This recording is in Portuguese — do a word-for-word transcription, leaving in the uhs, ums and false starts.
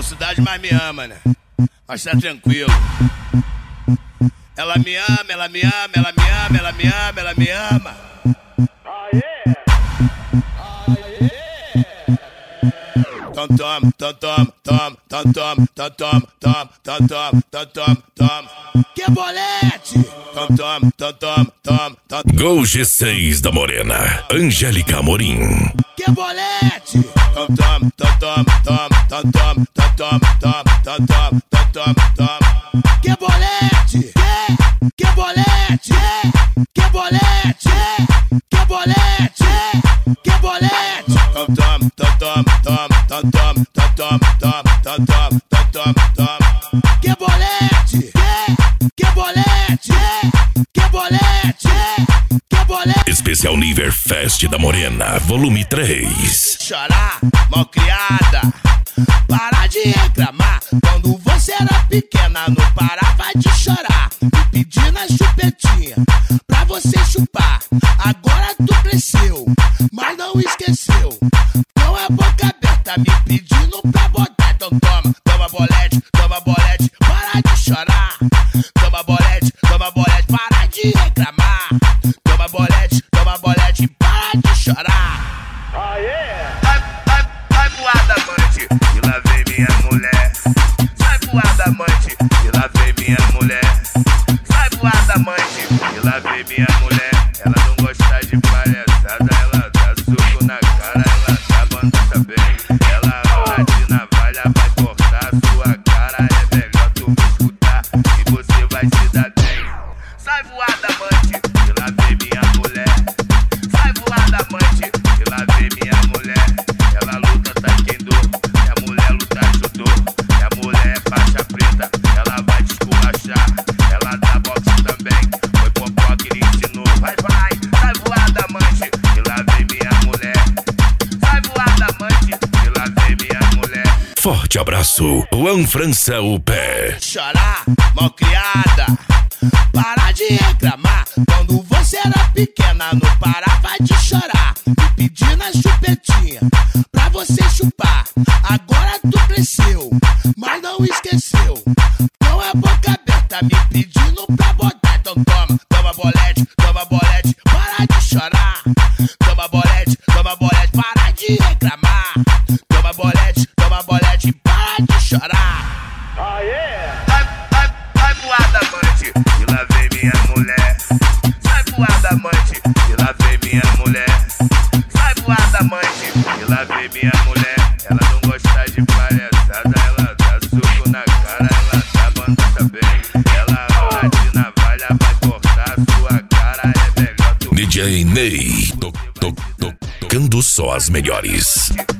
falsidade, mas me ama, né? Mas tá tranquilo. Ela me ama, ela me ama, ela me ama, ela me ama, ela me ama. Ah, yeah. Ah, yeah. Tom, tom, tom, tom, tom, tom, tom, tom, tom, tom, tom, tom, tom, tom, tom. Que bolete! Tom, tom, tom, tom, tom, tom. Gol G seis da Morena, Angélica Amorim. Que bolete! Tom, tom, tom, tom, tom, tom, tom, tom, tom, tom, tom, tom, tom, tom, tom. Que bolete! Que? Que bolete! Que bolete! Que bolete! Que bolete! Tom, tom, tom, tom, tom, tom, tom, tom, tom, tom, tom, tom, tom, tom. Que bolete! Que? Que bolete! Que bolete! Que bolete! Especial Nível Fest da Morena, volume três. Chorar, malcriada, para de reclamar. Quando você era pequena, não parava de chorar. Me pedir na chupetinha pra você chupar. Agora tu cresceu, mas não esqueceu. Não é boca aberta me pedindo pra botar. Então toma, toma bolete, toma bolete, para de chorar. Toma bolete, toma bolete, para de reclamar. Toma bolete, toma bolete, para de chorar. Ah, yeah. Vai, vai, vai voar da amante, e lá vem minha mulher. Vai voar da amante, e lá vem minha mulher. Vai voar da amante, e lá vem minha mulher. Ela não gosta de palhaçada, ela dá soco na cara, ela tá bandada bem. Ela anda de navalha, vai cortar sua cara. É melhor tu me escutar e você vai se dar bem. Sai voar da amante, e lá vem minha mulher. Sai voar da amante, e lá vem minha mulher. Ela luta taekwondo, minha mulher luta judô. Minha mulher é faixa preta, ela vai te esculachar. Ela dá boxe também, foi popó que lhe ensinou. Vai, vai, sai voar da amante, e lá vem minha mulher. Sai voar da amante, e lá vem minha mulher. Forte abraço, Juan França o Pé. Chorar, malcriada, para de reclamar. Quando você era pequena, não parava de chorar. Me pedir na chupetinha pra você chupar. Agora tu cresceu, mas não esqueceu. Não é boca aberta me pedindo pra botar. Então toma, toma bolete, toma bolete, para de chorar. Toma bolete, toma bolete, para de reclamar. Toma bolete, toma bolete, para de chorar. Ah, yeah. Vai, vai, vai voar da amante, e lá vem minha mulher. Vai voar da amante, e lá vem minha mulher. Vai voar da amante, e lá vem minha mulher. Ela não gosta de palhaçada, ela dá soco na cara, ela tá bandada bem. Ela anda de navalha, vai cortar sua cara. É melhor tu D J Ney, to, to, to, tocando só as melhores.